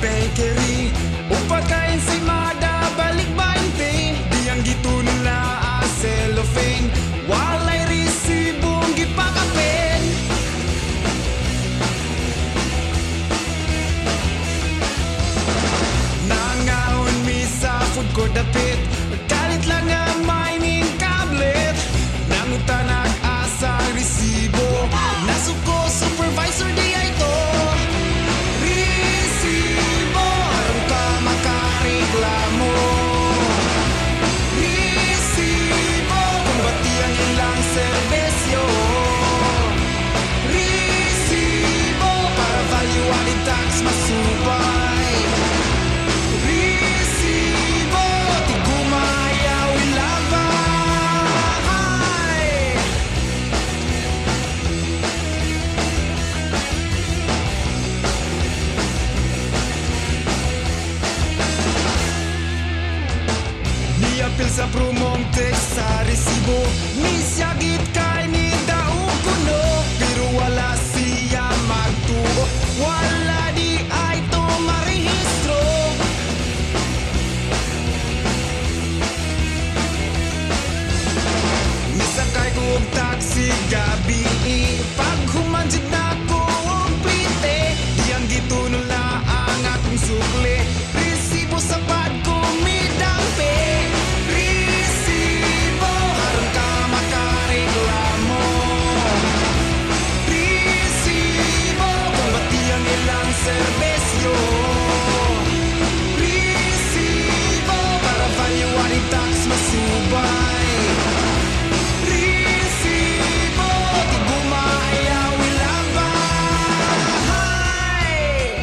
bakery. Upat ka ensaymada, balik 20. Diyang gitunon na cellophane. Walay resibong gipakapin. Nangaon mi sa food court dapit. Kalit lang ang mining tablet. Nanguta nag-asang resibo. Nasuko supervisor di ay to. Resibo, aron ka makareklamo. Resibo, kung bati ang ilang serbesyo. Resibo, para value added tax masubay. Resibo, tigumayaw ilabay. Niapil sa promong text sa resibo. Nisyagit kay ni daong kuno. Pero wala siya magtuo. Wala di ay to marehistro. Nisakay ko og taxi gabi. Pag humanjid na ko og plite. Diyang gitunon na ang akong sukli. Resibo sa pad ko midampi. Resibo, aron ka makareklamo. Resibo, kung bati ang ilang serbesyo. Resibo, para value added tax masubay. Resibo, tigumayaw ilabay.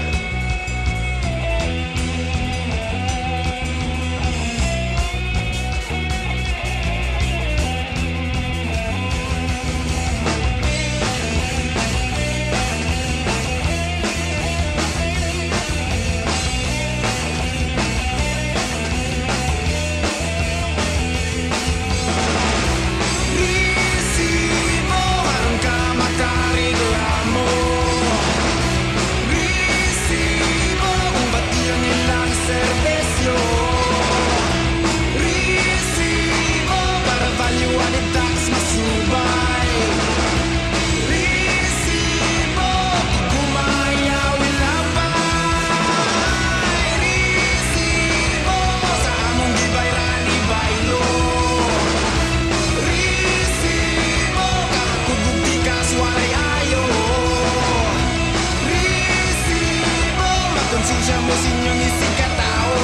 Resibo, aron ka makareklamo. Resibo, kung bati ang ilang serbesyo. Resibo, para value added tax masubay. Resibo, tigumayaw ilabay. Resibo, sa among gibayran ibaylo. Resibo, kakakugog tikas walay ayo. Resibo, makonsensya mo sinyong isig katao.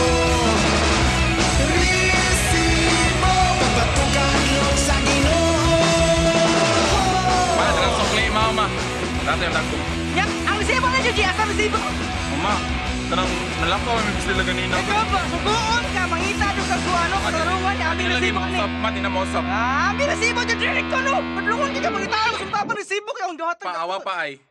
Resibo, pagbato ka ilog sa Ginoo. Ma, dalang sukli, ma. Dati yung dagko. Yak, ang resibo na Juji, asa resibo? Ma, tanang nalakaw may bisli lang ganina. Ikaw ba, sugoon ka, mangita doon sa suwano, katarungan, aming resibo ka ni. Ma, di na mausap. Aming resibo, Juji, direkto no. Padulungan ka, mangita, sumpa pa resibo, kaya ang dohatan ka. Paawa pa ay.